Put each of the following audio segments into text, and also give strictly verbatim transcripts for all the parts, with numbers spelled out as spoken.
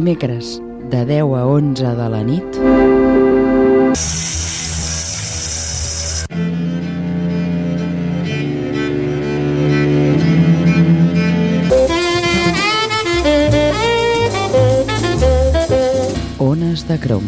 dimecres, de deu a onze de la nit. Ones de Crom.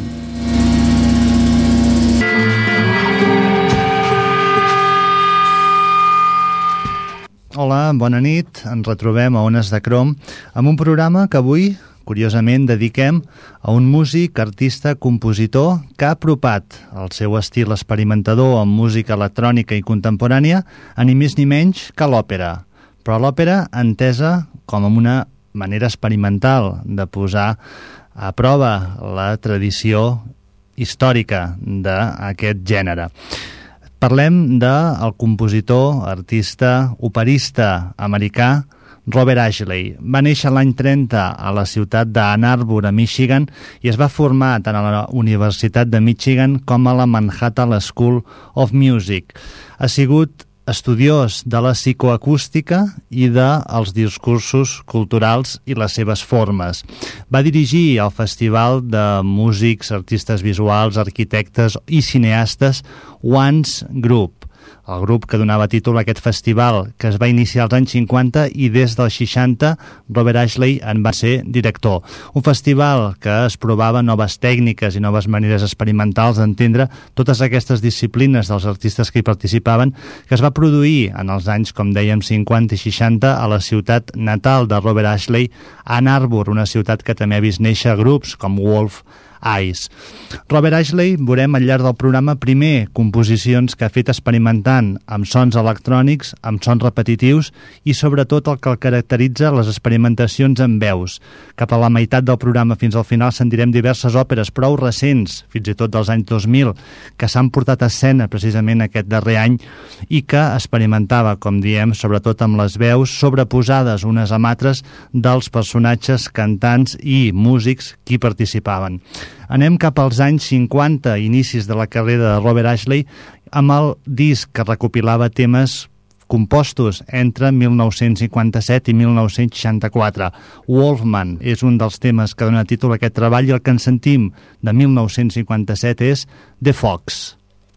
Hola, bona nit. Ens retrobem a Ones de Crom amb un programa que avui, curiosament, dediquem a un músic, artista, compositor que ha apropat el seu estil experimentador amb música electrònica i contemporània a ni més ni menys que l'òpera. Però l'òpera entesa com una manera experimental de posar a prova la tradició històrica d'aquest gènere. Parlem del compositor, artista, operista americà Robert Ashley. Va néixer l'any trenta a la ciutat d'Ann Arbor, a Michigan, i es va formar tant a la Universitat de Michigan com a la Manhattan School of Music. Ha sigut estudiós de la psicoacústica i dels discursos culturals i les seves formes. Va dirigir el Festival de Músics, Artistes Visuals, Arquitectes i Cineastes Once Group, el grup que donava títol a aquest festival, que es va iniciar als anys cinquanta i des dels seixanta Robert Ashley en va ser director. Un festival que es provava noves tècniques i noves maneres experimentals d'entendre totes aquestes disciplines dels artistes que hi participaven, que es va produir en els anys, com dèiem, cinquanta i seixanta a la ciutat natal de Robert Ashley, Ann Arbor, una ciutat que també ha vist néixer grups com Wolf Eyes. Robert Ashley, veurem al llarg del programa primer composicions que ha fet experimentant amb sons electrònics, amb sons repetitius i sobretot el que el caracteritza les experimentacions amb veus. Cap a la meitat del programa fins al final sentirem diverses òperes prou recents, fins i tot dels anys dos mil, que s'han portat a escena precisament aquest darrer any i que experimentava, com diem, sobretot amb les veus sobreposades unes amb altres dels personatges, cantants i músics que hi participaven. Anem cap als anys cinquanta, inicis de la carrera de Robert Ashley, amb el disc que recopilava temes compostos entre mil nou-cents cinquanta-set i mil nou-cents seixanta-quatre. Wolfman és un dels temes que dona títol a aquest treball i el que en sentim de mil nou-cents cinquanta-set és The Fox.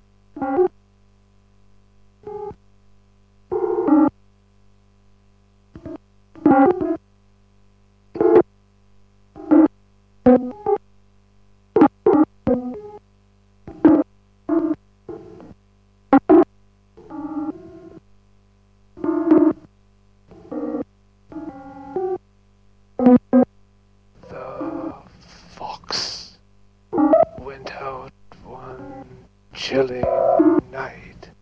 Chilly night.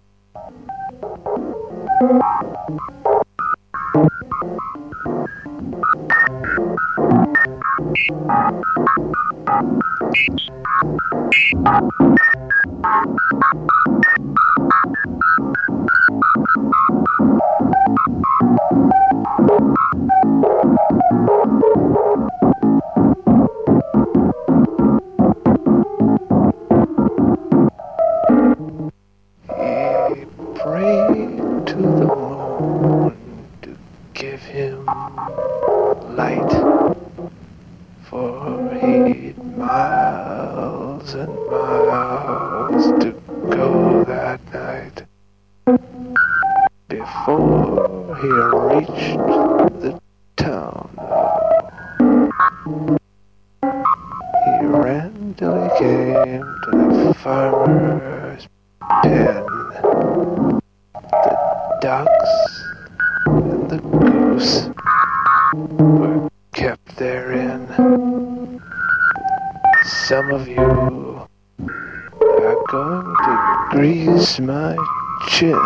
Some of you are going to grease my chin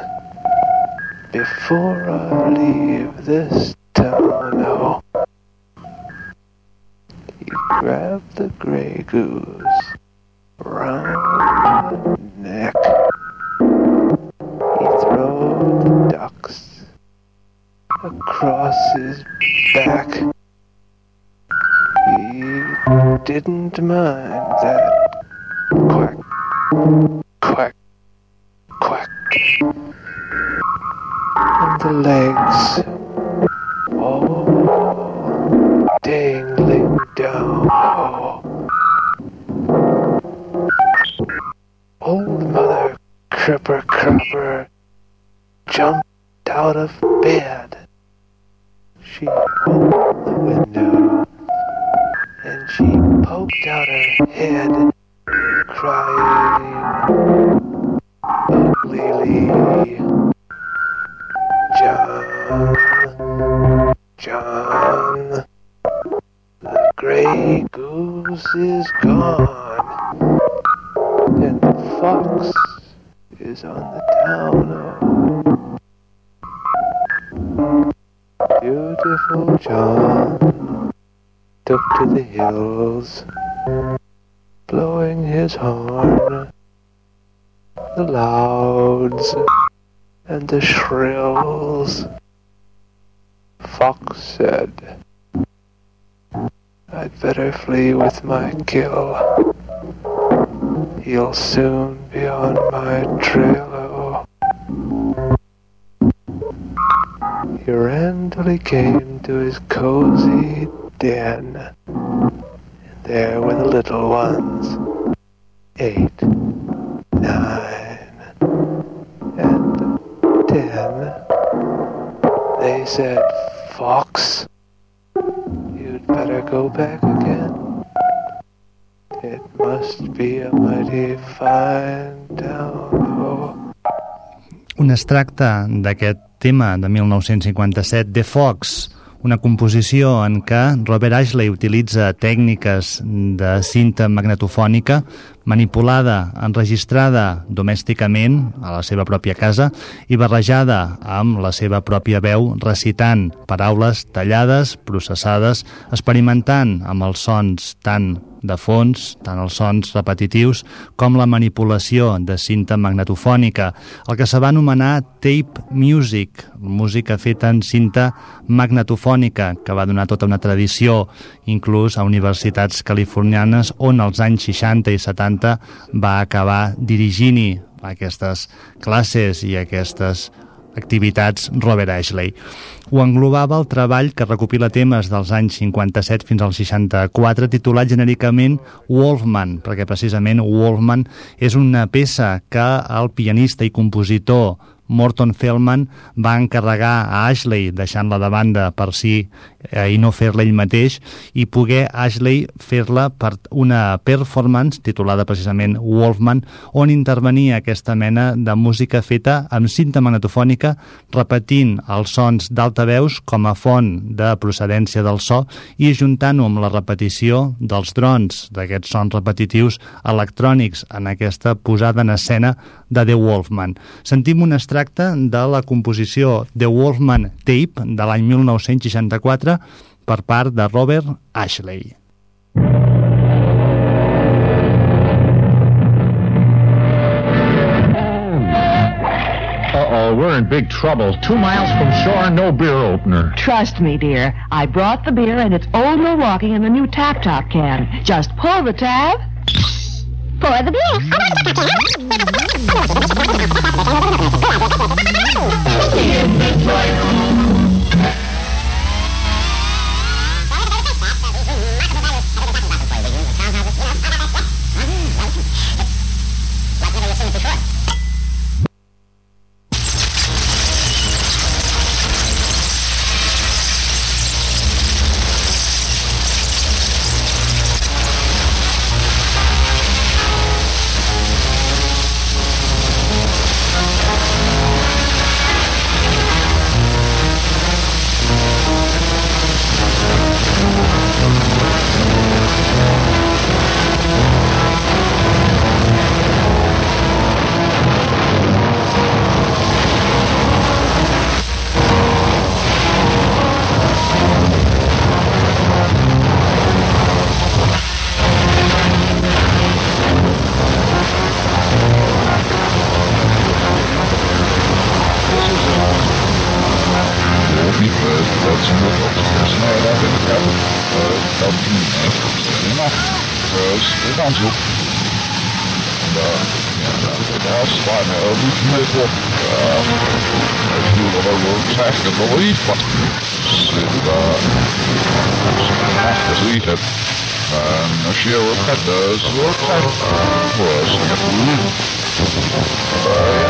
before I leave this town. Oh. You grab the gray goose round the neck. You throw the ducks across his back. He didn't mind that quack, quack, quack. And the legs all dangling cripper crapper jumped out of bed. She opened the window and she poked out her head, crying, uglily, John, John, the gray goose is gone, and the fox is on the down. Beautiful John took to the hills, blowing his horn, the louds and the shrills. Fox said, I'd better flee with my kill. He'll soon be on my trail. He ran till he came to his cozy den, and there were the little ones, eight, nine, and ten. They said, Fox, you'd better go back again. It must be a mighty fine town. Oh. Un extracte d'aquest tema de mil nou-cents cinquanta-set, The Fox, una composició en què Robert Ashley utilitza tècniques de cinta magnetofònica manipulada, enregistrada domèsticament a la seva pròpia casa i barrejada amb la seva pròpia veu recitant paraules tallades, processades, experimentant amb els sons tant de fons, tant els sons repetitius com la manipulació de cinta magnetofònica, el que se va anomenar tape music, música feta en cinta magnetofònica, que va donar tota una tradició inclús a universitats californianes on als anys seixanta i setanta va acabar dirigint aquestes classes i aquestes activitats Robert Ashley. Ho englobava el treball que recopila temes dels anys cinquanta-set fins al seixanta-quatre titulat genèricament Wolfman, perquè precisament Wolfman és una peça que el pianista i compositor Morton Feldman va encarregar a Ashley, deixant-la de banda per si eh, i no fer-la ell mateix, i poder Ashley fer-la per una performance titulada precisament Wolfman, on intervenia aquesta mena de música feta amb cinta magnetofònica, repetint els sons d'altaveus com a font de procedència del so i ajuntant-ho amb la repetició dels drons, d'aquests sons repetitius electrònics en aquesta posada en escena de The Wolfman. Sentim un extracte de la composició The Wolfman Tape de l'any mil nou-cents seixanta-quatre per part de Robert Ashley. Uh-oh, we're in big trouble. Two miles from shore, no beer opener. Trust me, dear. I brought the beer, and it's Old Milwaukee in the new Tap Top can. Just pull the tab. Pour the beer. In the drawing room. Sheriff had does look at us.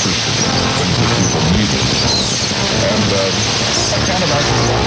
interested in the things that people needed. And uh, I kind of acted along.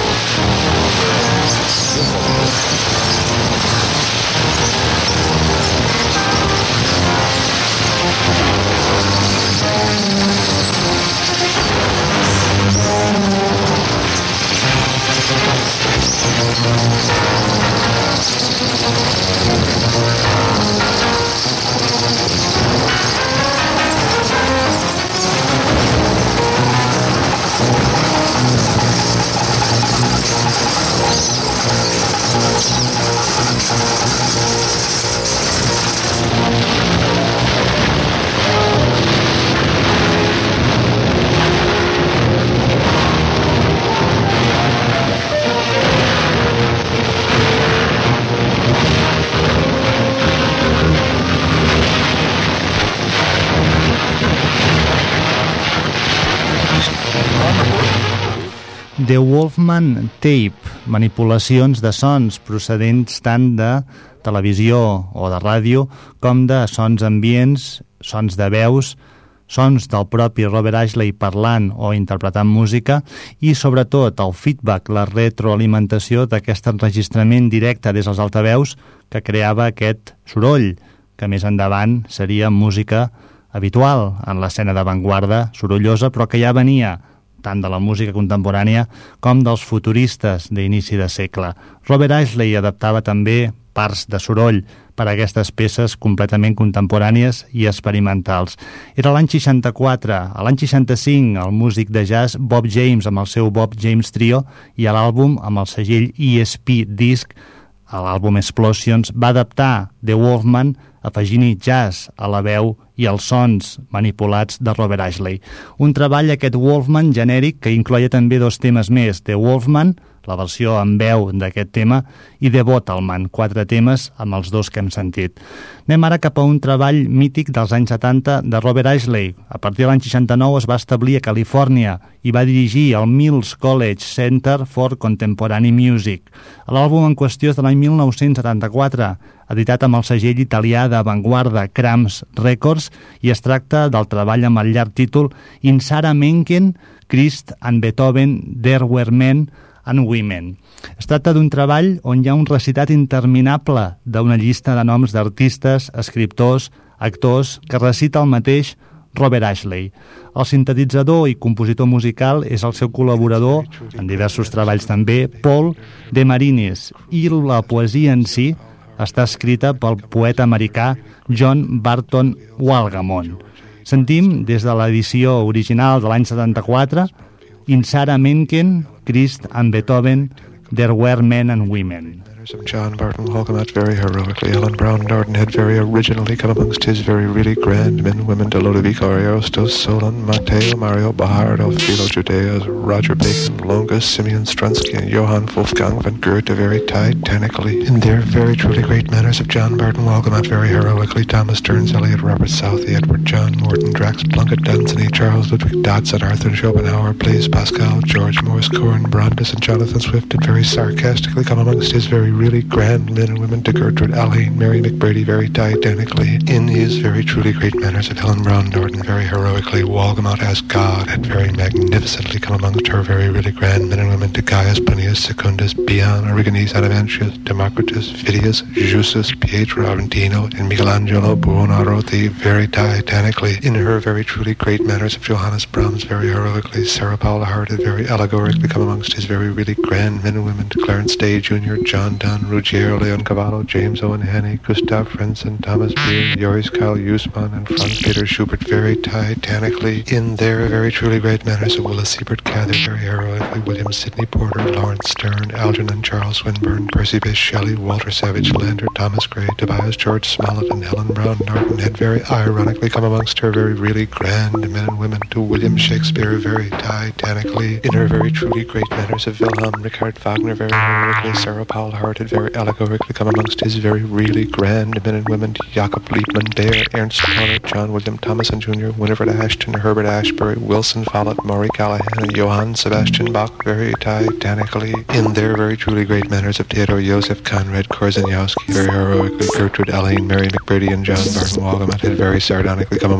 The Wolfman Tape, manipulacions de sons procedents tant de televisió o de ràdio com de sons ambients, sons de veus, sons del propi Robert Ashley parlant o interpretant música i sobretot el feedback, la retroalimentació d'aquest enregistrament directe des dels altaveus que creava aquest soroll, que més endavant seria música habitual en l'escena d'avantguarda sorollosa, però que ja venia tant de la música contemporània com dels futuristes d'inici de segle. Robert Ashley adaptava també parts de soroll per a aquestes peces completament contemporànies i experimentals. Era l'any seixanta-quatre. A l'any seixanta-cinc, el músic de jazz Bob James, amb el seu Bob James Trio, i a l'àlbum amb el segell E S P Disc, a l'àlbum Explosions, va adaptar The Wolfman afegint-hi jazz a la veu i els sons manipulats de Robert Ashley. Un treball, aquest Wolfman, genèric, que incloia també dos temes més, The Wolfman, la versió en veu d'aquest tema, i The Bottleman, quatre temes amb els dos que hem sentit. Anem ara cap a un treball mític dels anys setanta de Robert Ashley. A partir de l'any seixanta-nou es va establir a Califòrnia i va dirigir el Mills College Center for Contemporary Music. L'àlbum en qüestió és de l'any mil nou-cents setanta-quatre, editat amb el segell italià d'avantguarda Cramps Records, i es tracta del treball amb el llarg títol In Sarah Mencken, Christ and Beethoven, There Were Men and Women. Es tracta d'un treball on hi ha un recitat interminable d'una llista de noms d'artistes, escriptors, actors, que recita el mateix Robert Ashley. El sintetitzador i compositor musical és el seu col·laborador, en diversos treballs també, Paul De Marinis, i la poesia en si està escrita pel poeta americà John Barton Walgamon. Sentim, des de l'edició original de l'any setanta-quatre, In Sarah Mencken, Christ and Beethoven, There Were Men and Women. Of John Barton Walgamat very heroically, Ellen Brown Dardenhead very originally come amongst his very really grand men and women to Ludovic Ariosto, Solon, Matteo, Mario Bajardo, Philo Judeas, Roger Bacon, Longus, Simeon Strunsky, and Johann Wolfgang van Goethe very titanically. In their very truly great manners of John Barton Walgamat very heroically, Thomas Stearns, Eliot Robert Southey, Edward John Morton, Drax Plunkett, Dunsany, Charles Ludwig Dodson, Arthur Schopenhauer, Blaise Pascal, George Morris, Corin Brandes, and Jonathan Swift did very sarcastically come amongst his very really grand men and women to Gertrude Alleyne, Mary McBrady very titanically. In his very truly great manners of Helen Brown Norton very heroically, Walgamot as God had very magnificently come amongst her very really grand men and women to Gaius Plinius Secundus, Bion, Origenes, Adamantius, Democritus, Phidias, Jusus, Pietro Aventino, and Michelangelo Buonarroti very titanically. In her very truly great manners of Johannes Brahms very heroically, Sarah Paula Hart had very allegorically come amongst his very really grand men and women to Clarence Day Junior, John Donne, Ruggiero, Leon Cavallo, James Owen Henney, Gustav Frentzen, Thomas Beer, Joris Kyle Usman, and Franz Peter Schubert very titanically. In their very truly great manners of Willis Siebert Cather very heroically, William Sidney Porter, Lawrence Stern, Algernon Charles Swinburne, Percy Bysshe Shelley, Walter Savage Landor, Thomas Gray, Tobias George Smollett, and Helen Brown Norton had very ironically come amongst her very really grand men and women to William Shakespeare very titanically. In her very truly great manners of Wilhelm Richard Wagner very heroically, Sarah Paul Hart had very allegorically come amongst his very really grand men and women to Jacob Liebman, Dare, Ernst Pollard, John William Thomason Junior, Winifred Ashton, Herbert Ashbury, Wilson Follett, Maury Callahan, and Johann Sebastian Bach very titanically. In their very truly great manners of Theodore Joseph Conrad Korzeniowski very heroically, Gertrude Alleyne, Mary McBrady, and John Barton Walgamat had very sardonically come amongst his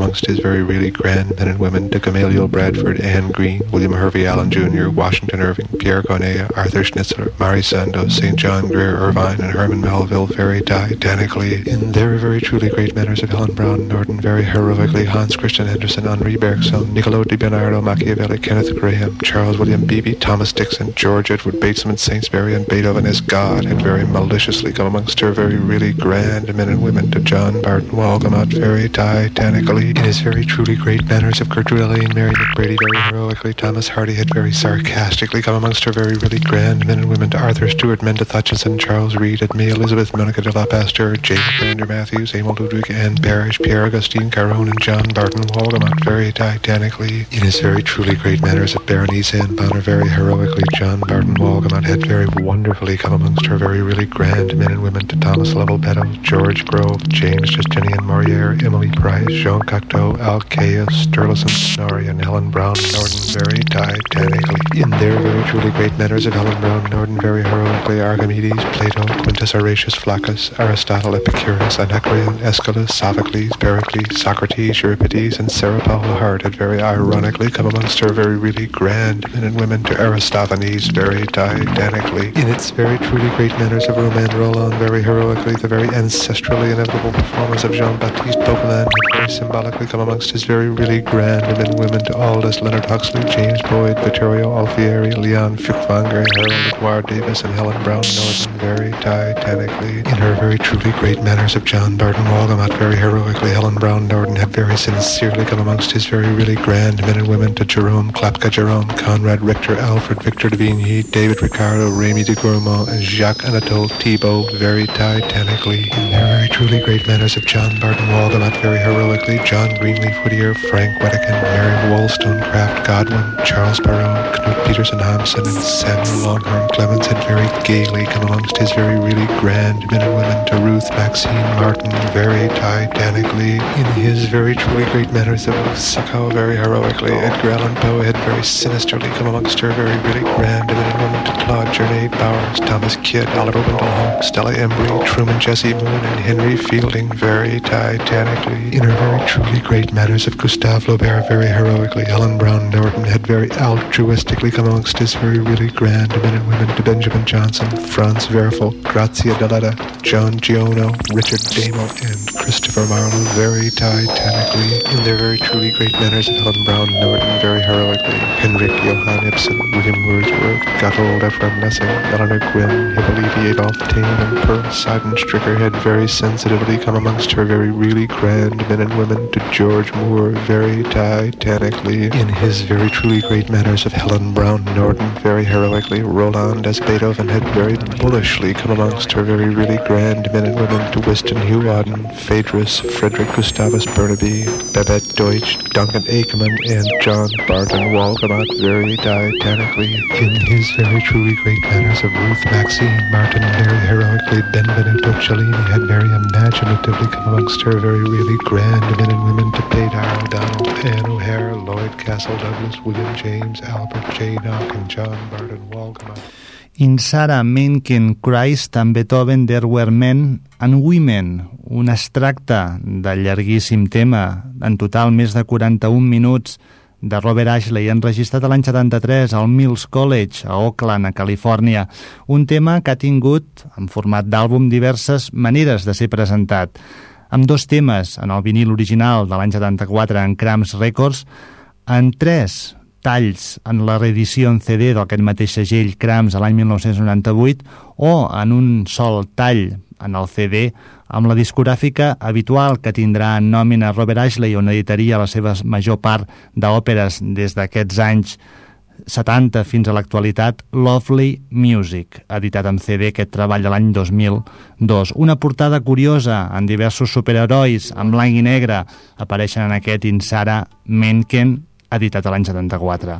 very, really grand men and women to Gamaliel Bradford, Anne Green, William Hervey Allen Junior, Washington Irving, Pierre Corneille, Arthur Schnitzler, Marie Sandoz, Saint John Grier Irvine, and Herman Melville very titanically. In their very truly great manners of Helen Brown Norton, very heroically, Hans Christian Andersen, Henri Bergson, Niccolo di Bernardo, Machiavelli, Kenneth Graham, Charles William Beebe, Thomas Dixon, George Edward Batesman, Sainsbury, and Beethoven as God had very maliciously come amongst her very really grand men and women to John Barton Walgamot very titanically. In his very truly great manners of Gertrude Elaine, Mary McBrady very heroically, Thomas Hardy had very sarcastically come amongst her very really grand men and women to Arthur Stewart, Mendeth Hutchinson, Charles Reed, Edme Elizabeth, Monica de la Pasteur, James Brander Matthews, Emil Ludwig, Anne Parrish, Pierre Augustine Caron, and John Barton Walgamot very titanically. In his very truly great manners of Berenice Anne Bonner very heroically, John Barton Walgamot had very wonderfully come amongst her very really grand men and women to Thomas Lovell Beddoes, George Grove, James Justinian Moriere, Emily Price, Jean Cocteau, Al Caius, Sturluson Snorri, and Helen Brown Norton very titanically. In their very truly great manners of Helen Brown Norton very heroically, Archimedes, Plato, Quintus Horatius Flaccus, Aristotle, Epicurus, Anacreon, Aeschylus, Sophocles, Pericles, Socrates, Euripides, and Sarah Paula Hart had very ironically come amongst her very really grand men and women to Aristophanes very titanically. In its very truly great manners of Romain Rolland very heroically, the very ancestrally inevitable performance of Jean-Baptiste Poquelin had very symbolically come amongst his very really grand men and women to Aldous Leonard Huxley, James Boyd, Vittorio Alfieri, Leon Feuchtwanger, Harold McGuire Davis, and Helen Brown Norton very titanically. In her very truly great manners of John Barton Walgamot very heroically, Helen Brown Norton had very sincerely come amongst his very really grand men and women to Jerome Klapka Jerome, Conrad Richter, Alfred Victor de Vigny, David Ricardo, Rémy de Gourmont, and Jacques Anatole Thibault very titanically. In their very truly great manners of John Barton Walgamot very heroically, John Greenleaf Whittier, Frank Wedekind, Mary Wollstonecraft Godwin, Charles Perrault, Knut Peterson Hampson, and Samuel Longhorn Clemens had very gaily come amongst his very really grand men and women to Ruth Maxine Martin very titanically. In his very truly great manners of Succow very heroically, Edgar Allan Poe had very sinisterly come amongst her very really grand men and women to Claude Journay Bowers, Thomas Kidd, Oliver Wendell Holmes, Stella Embry, Truman Jesse Moon, and Henry Fielding very titanically. In her very truly great manners of Gustave Flaubert very heroically, Helen Brown Norton had very altruistically come amongst his very really grand men and women to Benjamin Johnson, Franz Werfel, Grazia Deledda, John Giono, Richard Damo, and Christopher Marlowe very titanically. In their very truly great manners of Helen Brown Norton very heroically, Henrik Johann Ibsen, William Wordsworth, Gotthold Ephraim Lessing, Eleanor Gwynn, Hippolyte Adolphe Taine, and Pearl Seidenstricker had very sensitively come amongst her very really grand men and women to George Moore very titanically. In his very truly great manners of Helen Brown Norton very heroically, Roland as Beethoven had very bullishly come amongst her very really grand men and women to Wystan Hugh Auden, Phaedrus, Frederick Gustavus Burnaby, Babette Deutsch, Duncan Aikman, and John Barton Walgamot very titanically. In his very truly great manners of Ruth Maxine Martin very heroically, Benvenuto Cellini had very imaginatively come amongst her very really grand men and women to Padar O'Donnell, Anne O'Hare, Lloyd Castle Douglas, William James, Albert J. Nock, and John Barton Walgamot. In Sarah Mencken Christ and Beethoven There Were Men and Women, un extracte del llarguíssim tema, en total més de quaranta-un minuts, de Robert Ashley, enregistrat l'any setanta-tres al Mills College, a Oakland, a Califòrnia. Un tema que ha tingut, en format d'àlbum, diverses maneres de ser presentat. Amb dos temes en el vinil original de l'any setanta-quatre en Cramps Records, en tres talls en la reedició en C D d'aquest mateix segell Cramps a l'any mil nou-cents noranta-vuit, o en un sol tall en el C D amb la discogràfica habitual que tindrà en nòmina Robert Ashley, on editaria la seva major part d'òperes des d'aquests anys setanta fins a l'actualitat, Lovely Music, editat en C D, aquest treball de l'any dos mil dos. Una portada curiosa amb diversos superherois en blanc i negre apareixen en aquest In Sarah Mencken, editat a l'any setanta-quatre.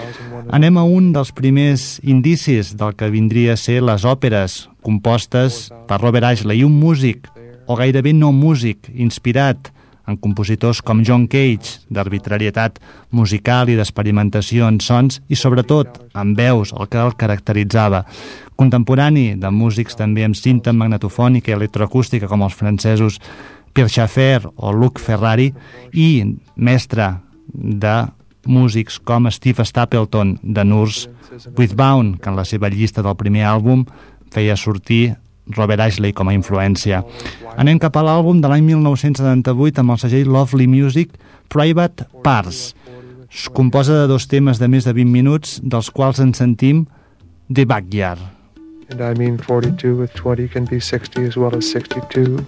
Anem a un dels primers indicis del que vindria a ser les òperes compostes per Robert Ashley, un músic, o gairebé no músic, inspirat en compositors com John Cage, d'arbitrarietat musical i d'experimentació en sons, i sobretot en veus, el que el caracteritzava. Contemporani de músics també amb cinta magnetofònica i electroacústica com els francesos Pierre Schaeffer o Luc Ferrari, i mestre de músics com Steve Stapleton de Nurse with Bound, que en la seva llista del primer àlbum feia sortir Robert Ashley com a influència. Anem cap a l'àlbum de l'any mil nou-cents setanta-vuit amb el segell Lovely Music, Private Parts. Es composa de dos temes de més de vint minuts, dels quals ens sentim The Backyard. And I mean forty-two with twenty can be sixty as well as sixty-two.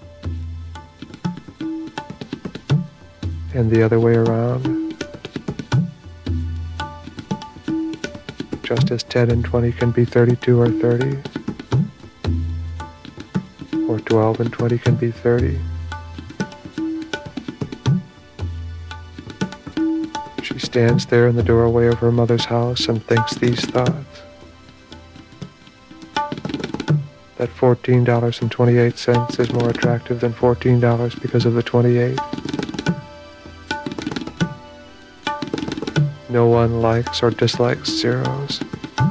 And the other way around. Just as ten and twenty can be thirty-two or thirty. Or twelve and twenty can be thirty. She stands there in the doorway of her mother's house and thinks these thoughts. That fourteen dollars and twenty-eight cents is more attractive than fourteen dollars because of the twenty-eight. No one likes or dislikes zeros.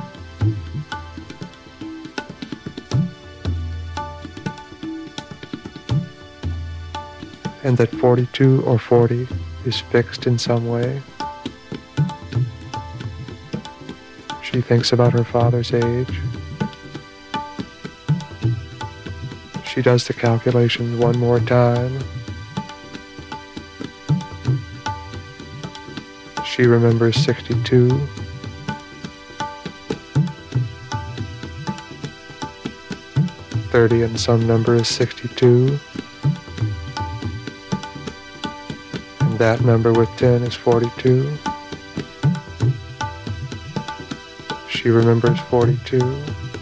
And that forty-two or forty is fixed in some way. She thinks about her father's age. She does the calculation one more time. She remembers sixty-two. thirty and some number is sixty-two. And that number with ten is forty-two. She remembers forty-two.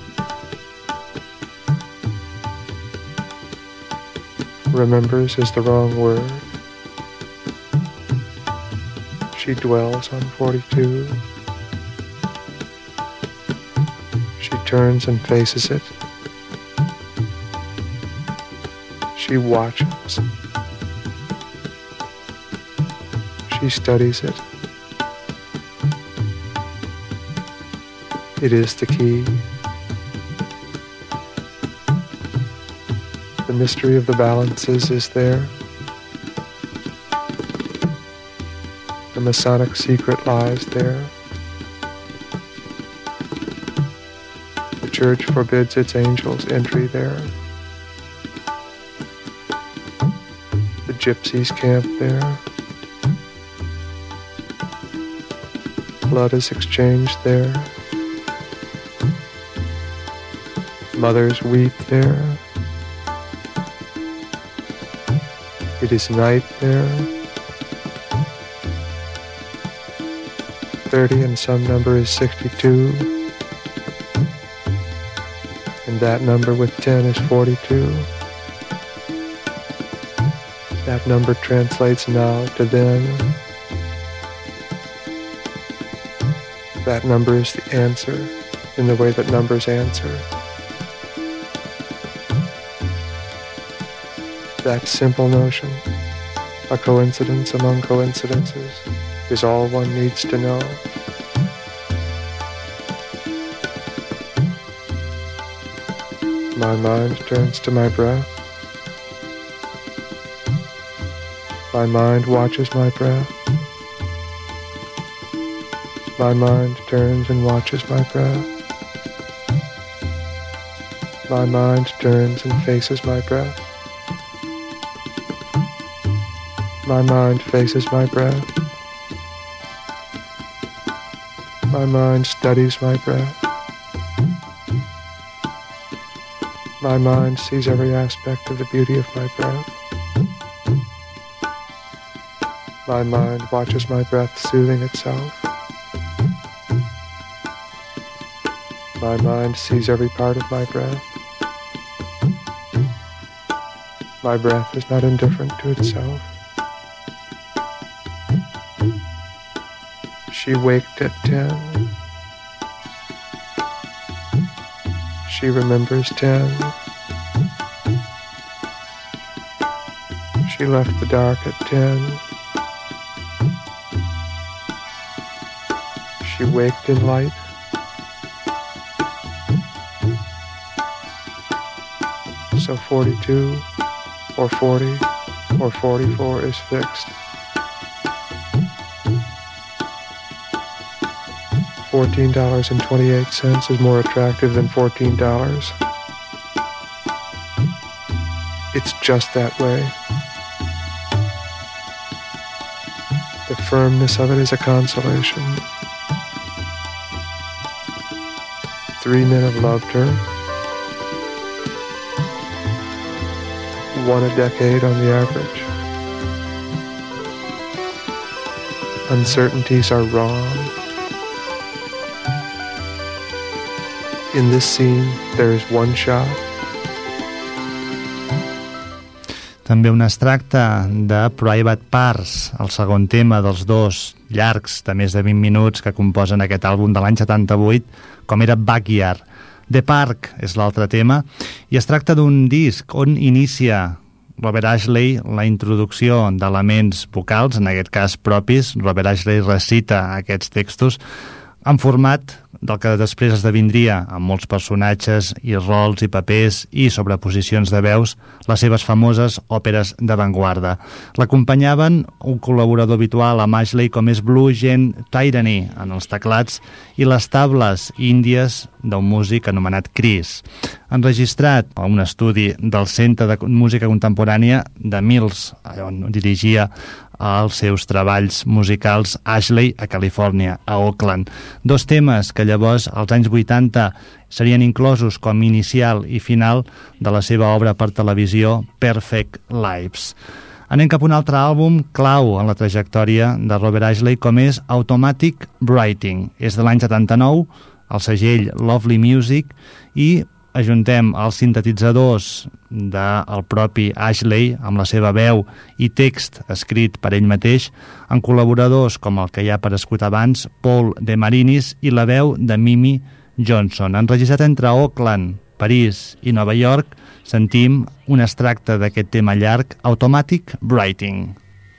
Remembers is the wrong word. She dwells on forty-two. She turns and faces it. She watches. She studies it. It is the key. The mystery of the balances is there. The Masonic secret lies there. The church forbids its angels entry there. The gypsies camp there. Blood is exchanged there. Mothers weep there. It is night there. Thirty and some number is sixty-two. And that number with ten is forty-two. That number translates now to then. That number is the answer in the way that numbers answer. That simple notion, a coincidence among coincidences, is all one needs to know. My mind turns to my breath. My mind watches my breath. My mind turns and watches my breath. My mind turns and faces my breath. My mind faces my breath. My mind studies my breath. My mind sees every aspect of the beauty of my breath. My mind watches my breath soothing itself. My mind sees every part of my breath. My breath is not indifferent to itself. She waked at ten. She remembers ten. She left the dark at ten. She waked in light. So forty-two or forty, or forty-four is fixed. fourteen dollars and twenty-eight cents is more attractive than fourteen dollars. It's just that way. The firmness of it is a consolation. Three men have loved her. One a decade on the average. Uncertainties are wrong. In this scene, there is one shot. També un extracte de Private Parts, el segon tema dels dos llargs de més de vint minuts que composen aquest àlbum de l'any setanta-vuit, com era Backyard. The Park és l'altre tema, i es tracta d'un disc on inicia Robert Ashley la introducció d'elements vocals, en aquest cas propis. Robert Ashley recita aquests textos en format del que després esdevindria, amb molts personatges i rols i papers i sobreposicions de veus, les seves famoses òperes d'avantguarda. L'acompanyaven un col·laborador habitual amb Ashley com és Blue Jean Tyranny en els teclats i les tables índies d'un músic anomenat Chris. Enregistrat a un estudi del Centre de Música Contemporània de Mills, on dirigia els seus treballs musicals Ashley a Califòrnia, a Oakland. Dos temes que llavors, als anys vuitanta, serien inclosos com inicial i final de la seva obra per televisió Perfect Lives. Anem cap a un altre àlbum clau en la trajectòria de Robert Ashley, com és Automatic Writing. És de l'any setanta-nou, el segell Lovely Music, i ajuntem els sintetitzadors del propi Ashley amb la seva veu i text escrit per ell mateix, en col·laboradors com el que ja ha aparegut abans, Paul De Marinis, i la veu de Mimi Johnson. Enregistrat entre Auckland, París i Nova York, sentim un extracte d'aquest tema llarg, Automatic Writing.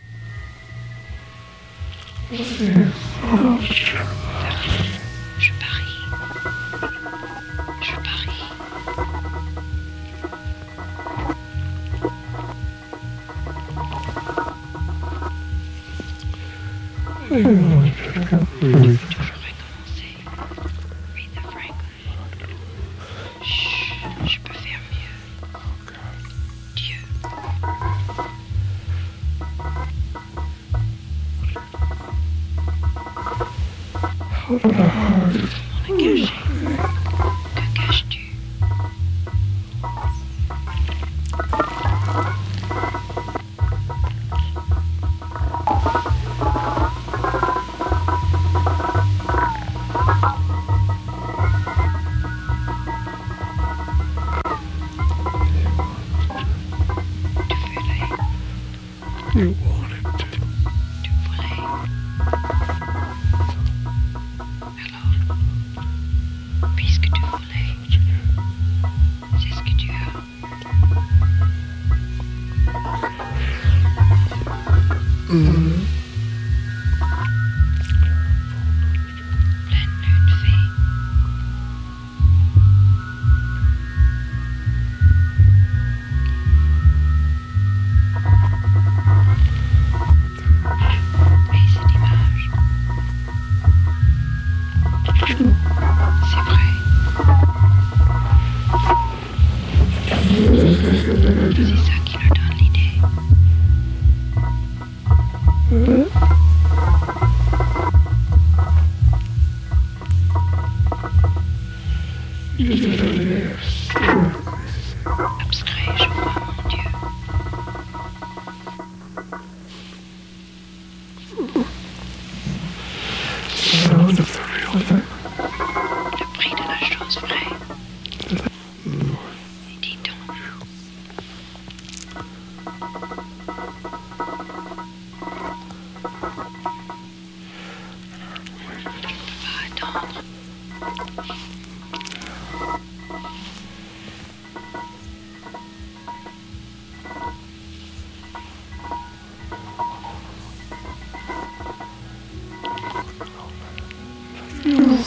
Je pourrais commencer. Read the Franklin. Chut, je peux faire mieux. Dieu. Comment le cacher? Que caches-tu? You wanted to. Tu voulais. Alors, puisque tu voulais, c'est ce que tu as. Mm-hmm. Pleine lune fée. Abstrait, je vois, mon Dieu. Sound of the real thing. Le prix de la chose vraie. Et dis donc. Je ne peux pas attendre. Mm-hmm.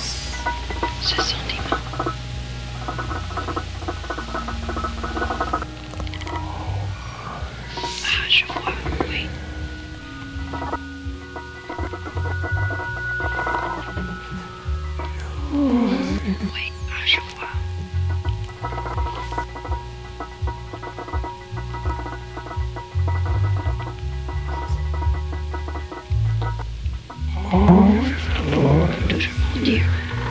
Toujours mon Dieu.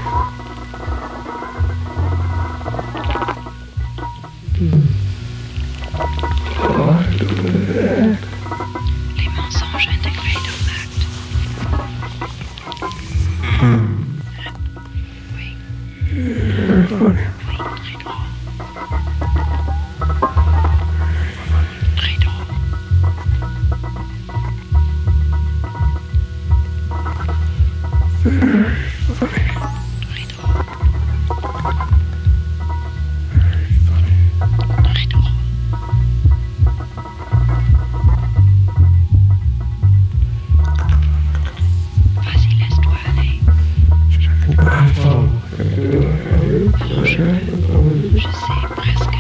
Les mensonges intégrés dans l'acte. Oui. Very funny. Oui, très drôle. Très drôle. Très drôle. Très drôle. Vas-y, laisse-toi aller. Alors je, je sais presque.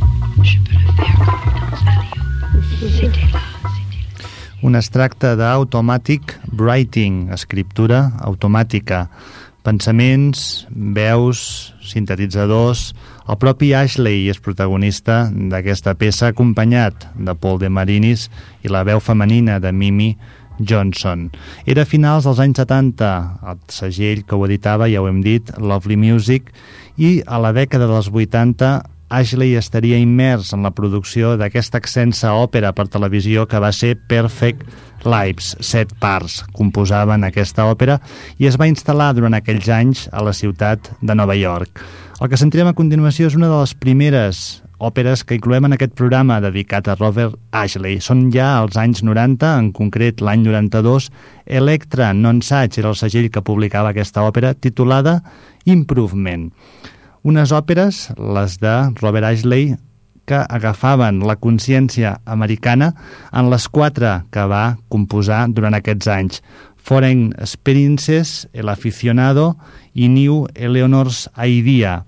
Je peux le faire comme dans Alley-Oop. C'était là, c'était là. Un extracte d'Automatic Writing, escriptura automàtica, pensaments, veus, sintetitzadors. El propi Ashley és protagonista d'aquesta peça, acompanyat de Paul de Marinis i la veu femenina de Mimi Johnson. Era a finals dels anys setanta, el segell que ho editava, ja ho hem dit, Lovely Music, i a la dècada dels vuitanta Ashley estaria immers en la producció d'aquesta extensa òpera per televisió que va ser Perfect Lives, set parts composaven aquesta òpera, i es va instal·lar durant aquells anys a la ciutat de Nova York. El que sentirem a continuació és una de les primeres òperes que incloem en aquest programa dedicat a Robert Ashley. Són ja als anys noranta, en concret l'any noranta-dos. Electra Non-Such era el segell que publicava aquesta òpera, titulada Improvement. Unes òperes, les de Robert Ashley, que agafaven la consciència americana en les quatre que va composar durant aquests anys: Foreign Experiences, El Aficionado i New Eleanor's Idea.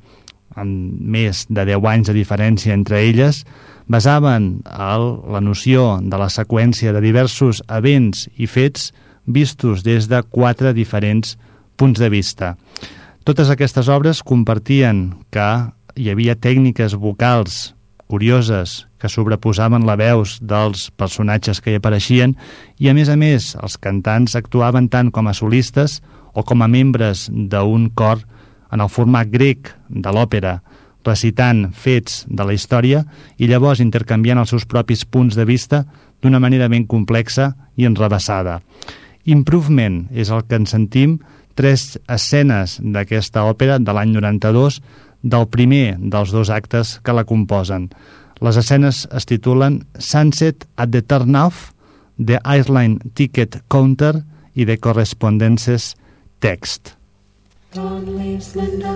Amb més de deu anys de diferència entre elles, basaven el, la noció de la seqüència de diversos events i fets vistos des de quatre diferents punts de vista. Totes aquestes obres compartien que hi havia tècniques vocals curioses que sobreposaven la veus dels personatges que hi apareixien, i a més a més els cantants actuaven tant com a solistes o com a membres d'un cor en el format grec de l'òpera, recitant fets de la història i llavors intercanviant els seus propis punts de vista d'una manera ben complexa i enrevessada. Improvement és el que en sentim, tres escenes d'aquesta òpera de l'any noranta-dos, del primer dels dos actes que la composen. Les escenes es titulen Sunset at the Turn-Off, The Airline Ticket Counter i The Correspondences Text. Dawn leaves Linda,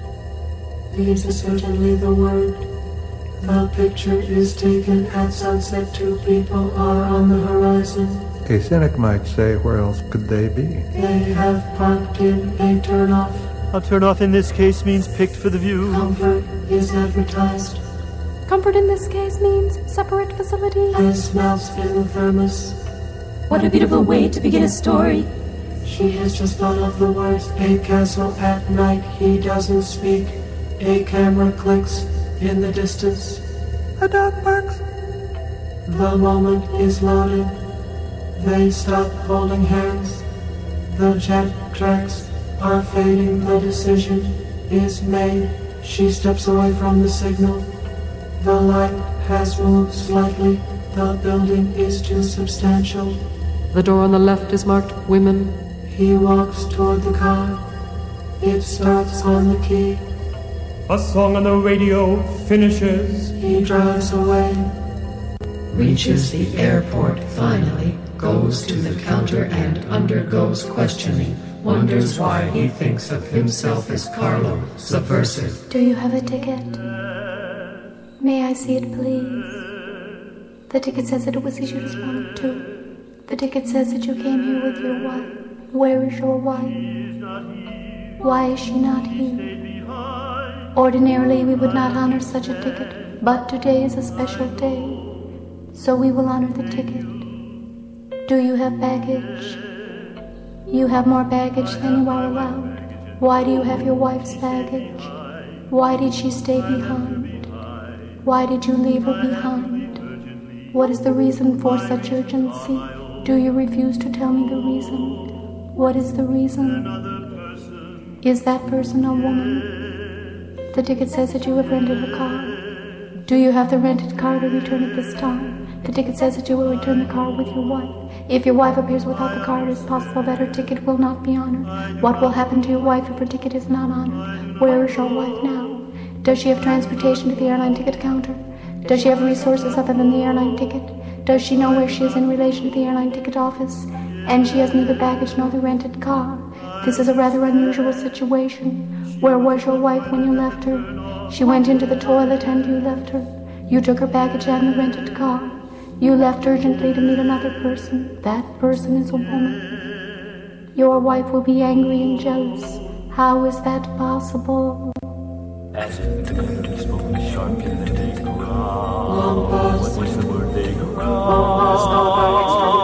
leaves is certainly the word. The picture is taken at sunset, two people are on the horizon. A cynic might say, where else could they be? They have parked in a turn-off. A turn-off in this case means picked for the view. Comfort is advertised. Comfort in this case means separate facilities. Ice melts in the thermos. What a beautiful way to begin a story. She has just thought of the words, a castle at night, he doesn't speak. A camera clicks in the distance. A dog barks. The moment is loaded. They stop holding hands. The jet tracks are fading. The decision is made. She steps away from the signal. The light has moved slightly. The building is too substantial. The door on the left is marked Women. He walks toward the car. It starts on the key. A song on the radio finishes. He drives away. Reaches the airport finally. Goes to the counter and undergoes questioning. Wonders why he thinks of himself as Carlo, subversive. Do you have a ticket? May I see it, please? The ticket says that it was issued as one of two. The ticket says that you came here with your wife. Where is your wife? Why is she not here? Ordinarily, we would not honor such a ticket, but today is a special day, so we will honor the ticket. Do you have baggage? You have more baggage than you are allowed. Why do you have your wife's baggage? Why did she stay behind? Why did you leave her behind? What is the reason for such urgency? Do you refuse to tell me the reason? What is the reason? Is that person a woman? The ticket says that you have rented a car. Do you have the rented car to return at this time? The ticket says that you will return the car with your wife. If your wife appears without the car, it is possible that her ticket will not be honored. What will happen to your wife if her ticket is not honored? Where is your wife now? Does she have transportation to the airline ticket counter? Does she have resources other than the airline ticket? Does she know where she is in relation to the airline ticket office? And she has neither baggage nor the rented car. This is a rather unusual situation. Where was your wife when you left her? She went into the toilet and you left her. You took her baggage and the rented car. You left urgently to meet another person. That person is a woman. Your wife will be angry and jealous. How is that possible? As if the country spoke a shark in the day. Long pause. What's the word they go? Long pause, followed by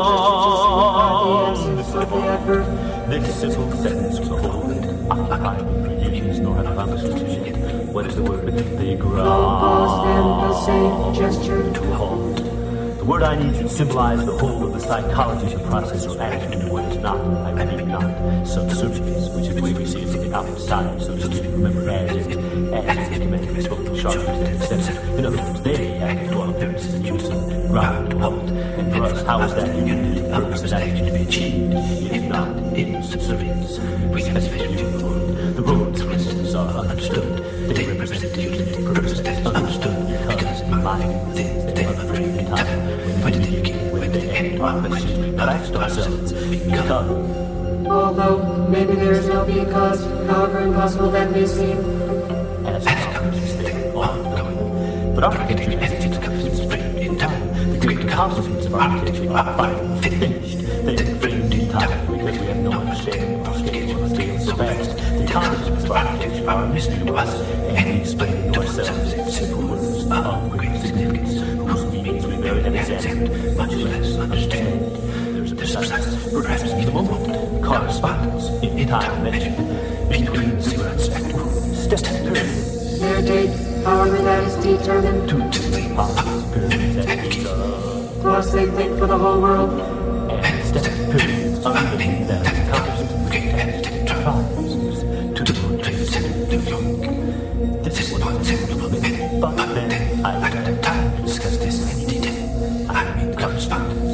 extra the absence of the adverb. This simple sentence was holding, occupying previous nor have constitution. What is the word they grow? Long pause, then the same gesture. To hold. The word I need should symbolize the whole of the psychology of process or action to what is not, I repeat not, subservience, which is the way we see it from the outside, so to speak, remember as if, as if the commandment is spoken sharp, et cetera. In other words, they act to all appearances in unison, ground to hold. And for us, how is that unity, purpose, and action to be achieved? It is not, it is subservience. We specify the word. The roads, for instance, are understood. They represent the unity, purpose, that is understood, because in mind, within, they are free in time. When did they begin? When they end? Our questions we relaxed ourselves. Because. Although maybe there is no because, however impossible that may seem. As accomplishments they are ongoing. But architecture as it comes framed in time. The great accomplishments of architecture are finally finished. They are framed in time because we have no understanding of our scale or scale so vast. The accomplishments of architecture are a mystery to us, and we explain it to ourselves in simple words of great significance, whose meanings we very have examined, much less understand. There is a precise, perhaps even a moment, correspondence in time measured between cigarettes and steps period. Their date, however that is determined. Two simply pause periods and keys Plus they think for the whole world. And step periods are even that accomplishments of great architecture triumphs to the World Trade Center, New York. This is one simple moment, but then I don't have time to discuss this in detail. I mean correspondence.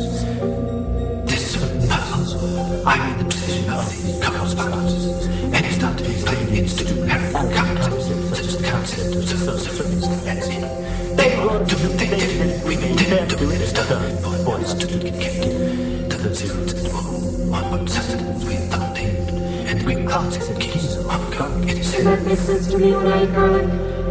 This certain puzzles, I mean the position of these correspondences, and it's not to be explained in inherent concepts, such as the concept of subservience and sin. They are to the thing that we may tend to do it as done, for boys to do it kept to the zeros and one, on what sustenance we thought they and the great concepts and keys of God. It is Does that make sense to me when I garlic?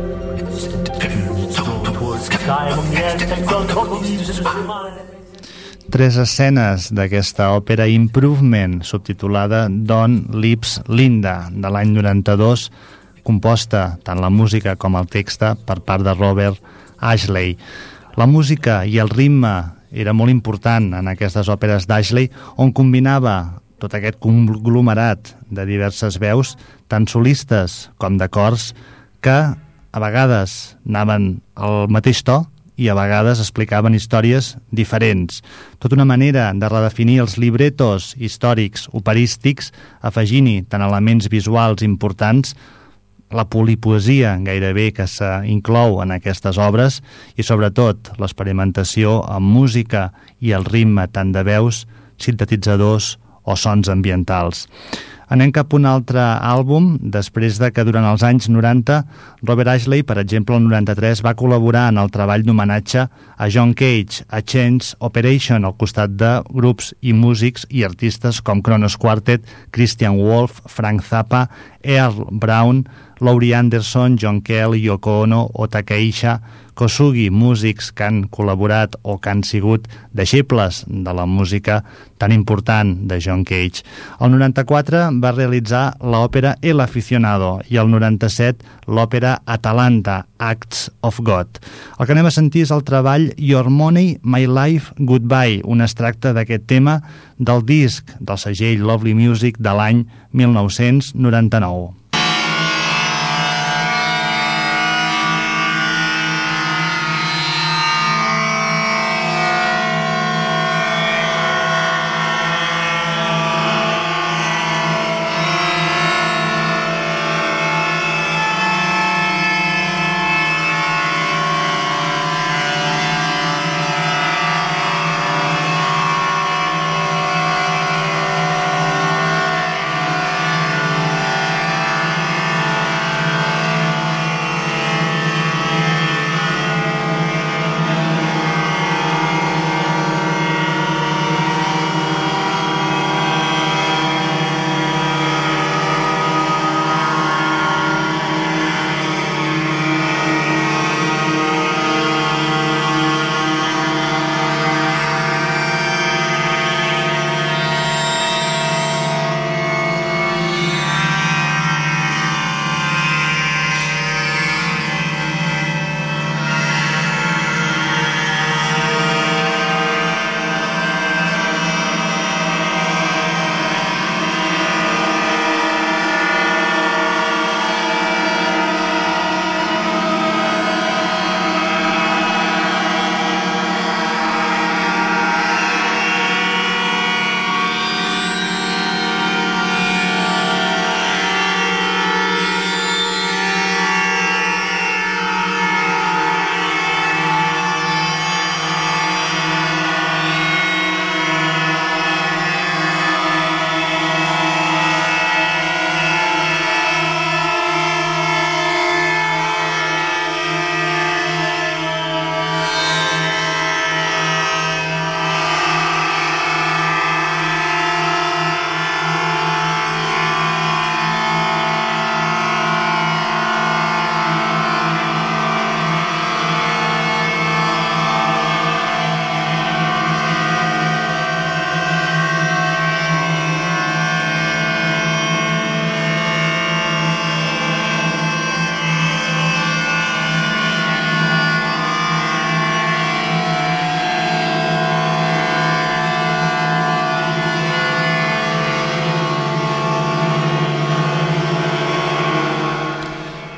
Tres escenes d'aquesta òpera Improvement, subtitulada Don Lips Linda, de l'any noranta-dos, composta tant la música com el text per part de Robert Ashley. La música i el ritme era molt important en aquestes òperes d'Ashley, on combinava tot aquest conglomerat de diverses veus, tant solistes com de cors, que a vegades anaven al mateix to i a vegades explicaven històries diferents. Tota una manera de redefinir els libretos històrics operístics, afegint-hi tant elements visuals importants, la polipoesia gairebé que s'inclou en aquestes obres i sobretot l'experimentació amb música i el ritme tant de veus, sintetitzadors o sons ambientals. Anem cap a un altre àlbum, després de que durant els anys noranta Robert Ashley, per exemple, el noranta-tres, va col·laborar en el treball d'homenatge a John Cage, a Change Operation, al costat de grups i músics i artistes com Kronos Quartet, Christian Wolff, Frank Zappa, Earl Brown, Laurie Anderson, John Cale, Yoko Ono o Takehisa Kosugi, músics que han col·laborat o que han sigut deixebles de la música tan important de John Cage. El noranta-quatre va realitzar l'òpera El Aficionado i el noranta-set l'òpera Atalanta, Acts of God. El que anem a sentir és el treball Your Money, My Life, Goodbye, un extracte d'aquest tema del disc del segell Lovely Music de l'any mil nou-cents noranta-nou.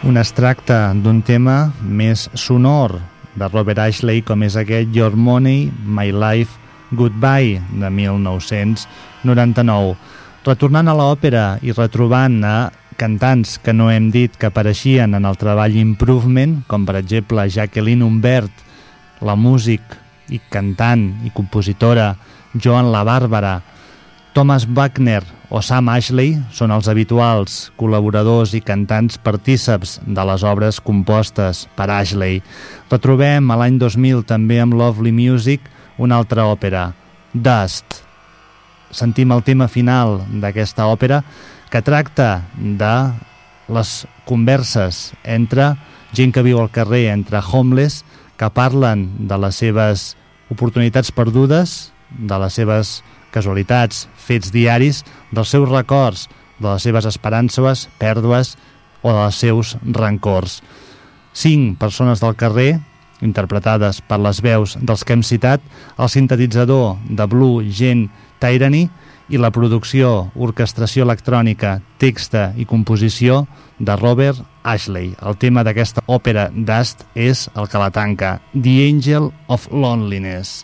un extracte d'un tema més sonor de Robert Ashley, com és aquest Your Money, My Life, Goodbye, de mil nou-cents noranta-nou. Retornant a l'òpera i retrobant a cantants que no hem dit que apareixien en el treball Improvement, com per exemple Jacqueline Humbert, la músic i cantant i compositora Joan la Bàrbara, Thomas Wagner o Sam Ashley són els habituals col·laboradors i cantants partíceps de les obres compostes per Ashley. Retrobem a l'any dos mil també amb Lovely Music una altra òpera, Dust. Sentim el tema final d'aquesta òpera que tracta de les converses entre gent que viu al carrer, entre homeless, que parlen de les seves oportunitats perdudes, de les seves casualitats, fets diaris, dels seus records, de les seves esperances, pèrdues o dels seus rancors. Cinc persones del carrer, interpretades per les veus dels que hem citat, el sintetitzador de Blue Gen Tyranny i la producció, orquestració electrònica, texta i composició de Robert Ashley. El tema d'aquesta òpera Dust és el que la tanca, The Angel of Loneliness.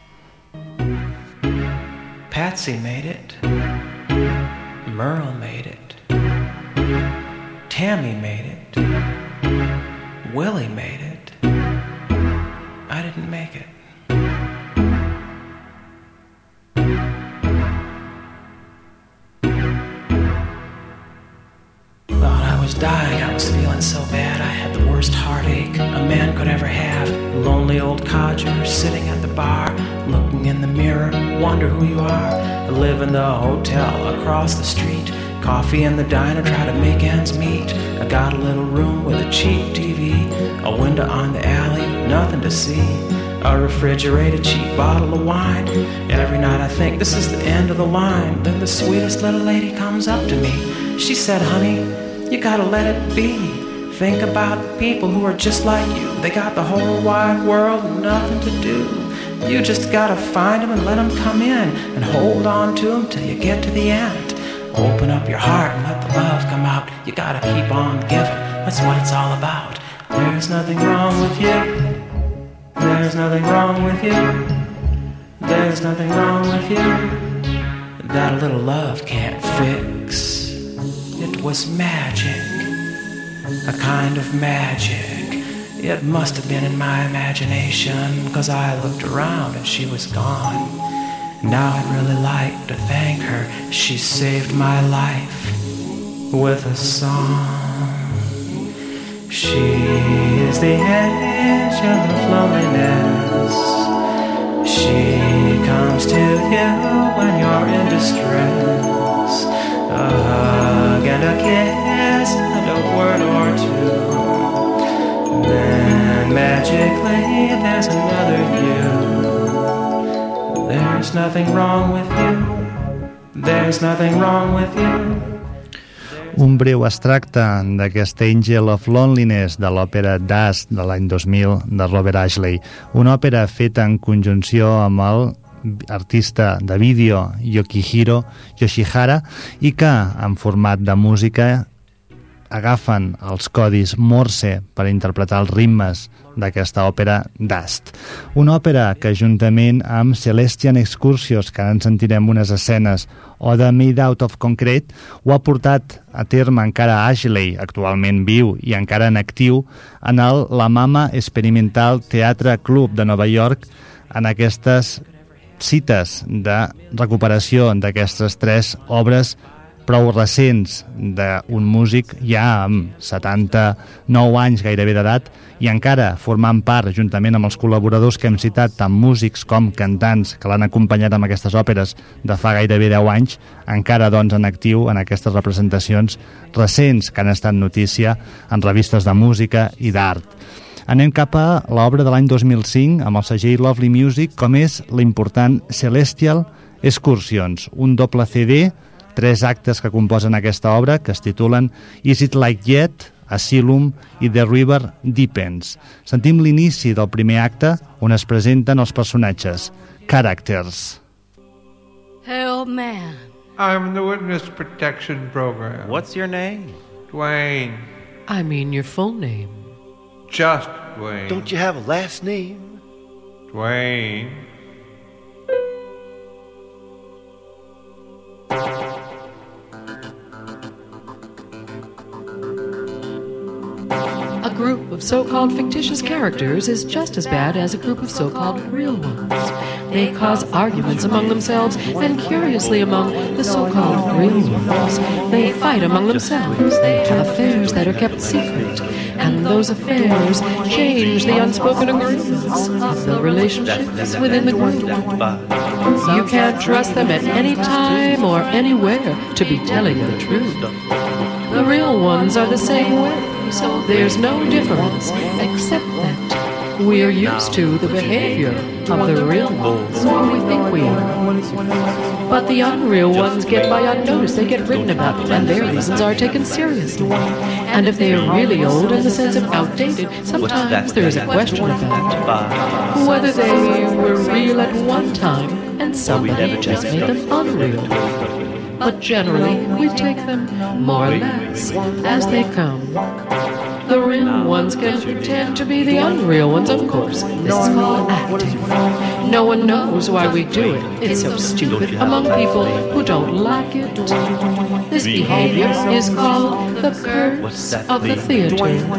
Patsy made it. Merle made it. Tammy made it. Willie made it. I didn't make it. Thought I was dying, I was feeling so bad. I had the worst heartache a man could ever have. A lonely old codger sitting at the bar, looking in the mirror, wonder who you are. I live in the hotel across the street, coffee in the diner, try to make ends meet. I got a little room with a cheap T V, a window on the alley, nothing to see. A refrigerated cheap bottle of wine. Every night I think this is the end of the line. Then the sweetest little lady comes up to me. She said, honey, you gotta let it be. Think about people who are just like you. They got the whole wide world and nothing to do. You just gotta find them and let them come in, and hold on to them till you get to the end. Open up your heart and let the love come out. You gotta keep on giving, that's what it's all about. There's nothing wrong with you. There's nothing wrong with you. There's nothing wrong with you that a little love can't fix. It was magic, a kind of magic. It must have been in my imagination, 'cause I looked around and she was gone. Now I'd really like to thank her. She saved my life with a song. She is the angel of loneliness. She comes to you when you're in distress. A hug and a kiss and a word or two. Then magically there's another you. There's nothing wrong with you. There's nothing wrong with you. Un breu extracte d'aquest Angel of Loneliness de l'òpera Dust de l'any dos mil de Robert Ashley, una òpera feta en conjunció amb el artista de vídeo Yukihiro Yoshihara i que, en format de música, agafen els codis Morse per interpretar els ritmes d'aquesta òpera Dust. Una òpera que, juntament amb Celestian Excursions, que ara en sentirem unes escenes, o de Made Out of Concrete, ho ha portat a terme encara Ashley, actualment viu i encara en actiu, en el La Mama Experimental Theatre Club de Nova York, en aquestes cites de recuperació d'aquestes tres obres prou recents d'un músic ja amb setanta-nou anys gairebé d'edat i encara formant part, juntament amb els col·laboradors que hem citat, tant músics com cantants que l'han acompanyat amb aquestes òperes de fa gairebé deu anys, encara doncs en actiu en aquestes representacions recents que han estat notícia en revistes de música i d'art. Anem cap a l'obra de l'any dos mil cinc amb el segell Lovely Music, com és l'important Celestial Excursions, un doble C D, tres actes que composen aquesta obra, que es titulen Is It Like Yet, Asylum i The River Deepens. Sentim l'inici del primer acte, on es presenten els personatges, Characters. Help, man. I'm the Witness Protection Program. What's your name? Dwayne. I mean your full name. Just Dwayne. Don't you have a last name? Dwayne. A group of so-called fictitious characters is just as bad as a group of so-called real ones. They cause arguments among themselves, and curiously among the so-called real ones, they fight among themselves. They have affairs that are kept secret, and those affairs change the unspoken agreements of the relationships within the group. You can't trust them at any time or anywhere to be telling the truth. The real ones are the same way, so there's no difference except that we're used to the behavior of the real ones, or we think we are. But the unreal ones get by unnoticed, they get written about, and their reasons are taken seriously. And if they are really old in the sense of outdated, sometimes there is a question about whether they were real at one time and somebody just made them unreal. But generally, we take them more or less as they come. The real ones can pretend to be the unreal ones, of course. This is called acting. No one knows why we do it. It's so stupid among people who don't like it. This behavior is called the curse of the theater.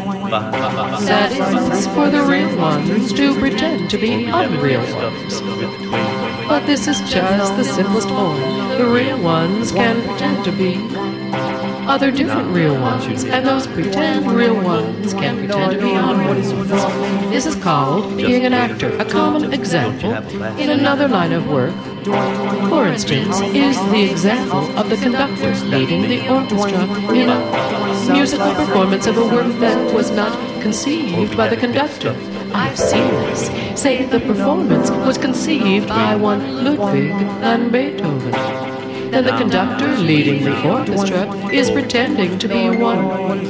That is, for the real ones to pretend to be unreal ones. But this is just the simplest form. The real ones can pretend to be other different real ones, and those pretend real ones can pretend to be unreal ones. This is called being an actor. A common example in another line of work, for instance, is the example of the conductor leading the orchestra in a musical performance of a work that was not conceived by the conductor. I've seen this. Say the performance was conceived by one Ludwig van Beethoven. Then the conductor leading the orchestra is pretending to be one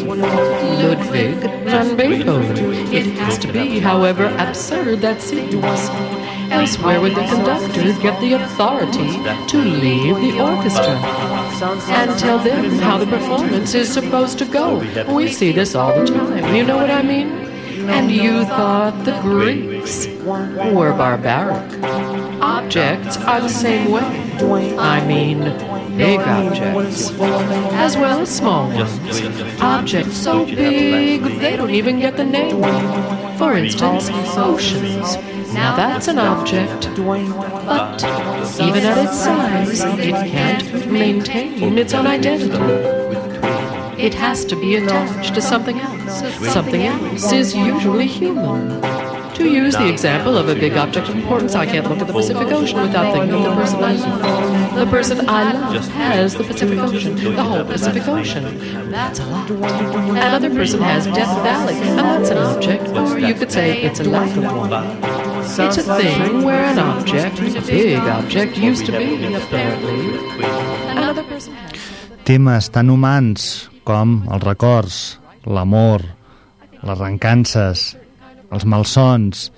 Ludwig van Beethoven. It has to be, however absurd that seems. Else where would the conductor get the authority to lead the orchestra and tell them how the performance is supposed to go? We see this all the time. You know what I mean? And you thought the Greeks were barbaric. Objects are the same way. I mean, big objects, as well as small ones. Objects so big they don't even get the name. For instance, oceans. Now that's an object, but even at its size, it can't maintain its own identity. It has to be attached to something else. Something else is usually human. To use the example of a big object of importance, I can't look at the Pacific Ocean without thinking of the person I love. The person I love has the Pacific Ocean, the whole Pacific Ocean. That's a lot. Another person has Death Valley, and that's an object, or you could say it's a lack of one. It's a thing where an object, a big object, used to be, apparently. Another person has... Temes tan humans com els records, l'amor, les rencances, els malsons,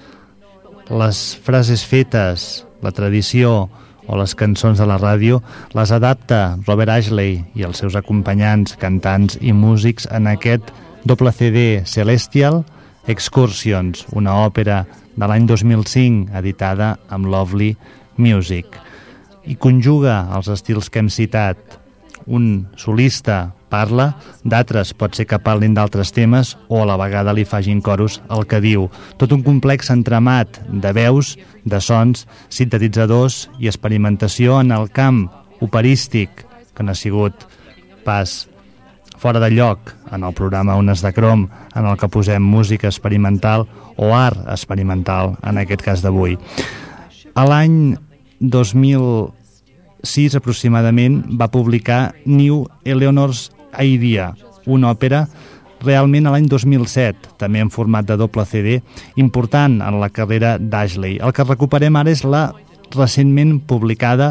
les frases fetes, la tradició o les cançons de la ràdio, les adapta Robert Ashley i els seus acompanyants, cantants i músics en aquest doble C D Celestial Excursions, una òpera de l'any dos mil cinc editada amb Lovely Music. I conjuga els estils que hem citat. Un solista parla, d'altres pot ser que parlin d'altres temes o a la vegada li facin coros el que diu. Tot un complex entramat de veus, de sons, sintetitzadors i experimentació en el camp operístic, que no ha sigut pas fora de lloc en el programa Ones de Crom, en el que posem música experimental o art experimental, en aquest cas d'avui. A l'any dos mil sis aproximadament va publicar New Eleanor's Idea, una òpera realment a l'any dos mil set, també en format de doble C D, important en la carrera d'Ashley. El que recuperem ara és la recentment publicada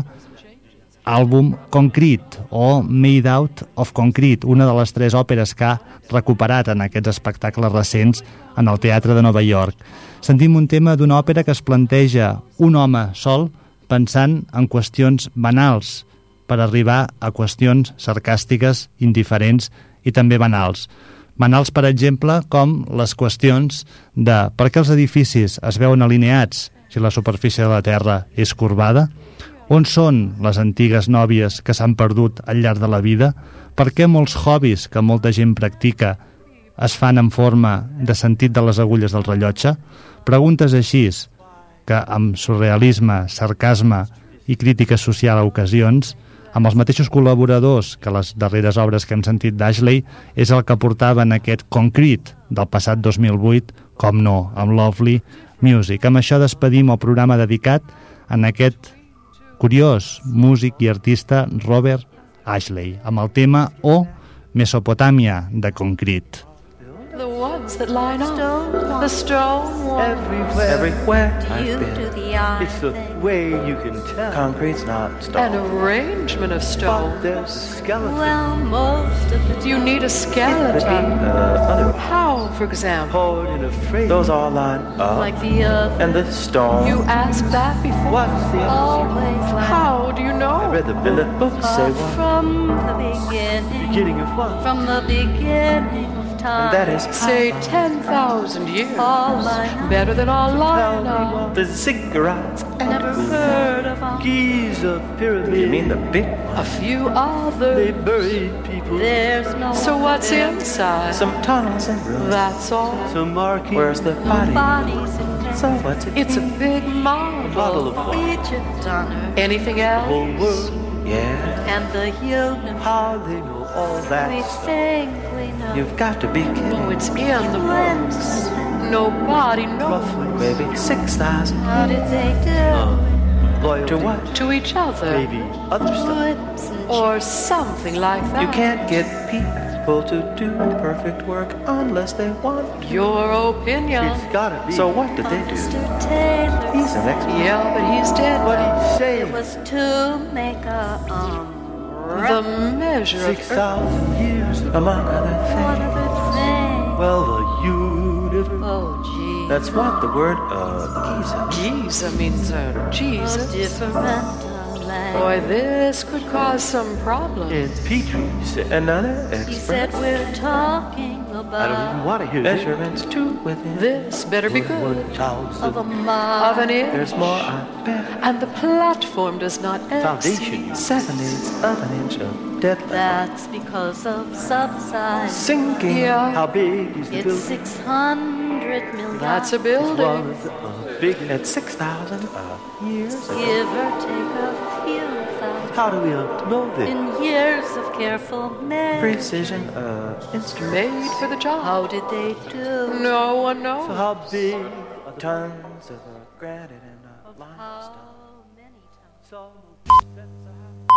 àlbum Concrete, o Made Out of Concrete, una de les tres òperes que ha recuperat en aquests espectacles recents en el Teatre de Nova York. Sentim un tema d'una òpera que es planteja un home sol pensant en qüestions banals per arribar a qüestions sarcàstiques, indiferents i també banals. Banals, per exemple, com les qüestions de per què els edificis es veuen alineats si la superfície de la Terra és corbada, on són les antigues nòvies que s'han perdut al llarg de la vida, per què molts hobbies que molta gent practica es fan en forma de sentit de les agulles del rellotge. Preguntes així que amb surrealisme, sarcasme i crítica social a ocasions, amb els mateixos col·laboradors que les darreres obres que hem sentit d'Ashley, és el que portaven aquest Concrete del passat dos mil vuit, com no, amb Lovely Music. Amb això despedim el programa dedicat en aquest curiós músic i artista Robert Ashley, amb el tema O Mesopotàmia de Concrete. The ones that line up, the stone walls. Everywhere, everywhere I've You been. do the eye It's the thing. way you can tell. Concrete's not stone. An arrangement of stone. But there's a skeleton. Well, most of the You need a But skeleton. the uh, other How, for example? Hard and afraid. Those all line up. like the other. And the stone. You asked that before. What's the other? Always like How do you I know? read the in the book say what? from the beginning. Beginning of what? From the beginning of time. And that is Say ten thousand years. all line. Better than all Tell me line what the ziggurats Never heard of a Giza pyramid. You mean the big one? A few They others. buried people. There's no So one what's there. inside? Some tunnels and rooms. That's all. Some markings. Where's the body? Bodies in So what's it? It's a big model marvel. of what? Egypt on earth. Anything The whole else? world. Yeah. And the universe. How they know all that We stuff. think we know. You've got to be kidding. No, it's in the books. Nobody knows. Roughly, maybe six thousand. How did they do? Loyal to what? To each other. Maybe other stuff. Whips and Or something like that. You can't get people to do perfect work unless they want to. Your opinion. It's gotta be. So what did they do? Mister Taylor. He's an expert. Yeah, but he's dead. What now. he's It saying. was to make a um. The measure of Six Earth. thousand years, among other One things. other thing. Well, the universe. Oh, gee. That's what the word uh Giza. Giza means uh, A Jesus. different land. Boy, this could cause some problems. And Petrie said another He said expert. we're talking about want to hear measurements too within. This better be good. of a Of mile. an inch. There's more, I bet. And the platform does not Foundation, exceed. seven eighths of an inch of depth. That's because of subside. Sinking. Yeah. How big is the It's building? six hundred million. That's a One building. of the uh, big at six thousand uh, years. Give or take a few thousand. How do we uh, know this? In years of careful measure. Precision uh, instrument. Made for the job. How did they do? No one So knows. how big are tons of uh, granite and uh, limestone? How many times? So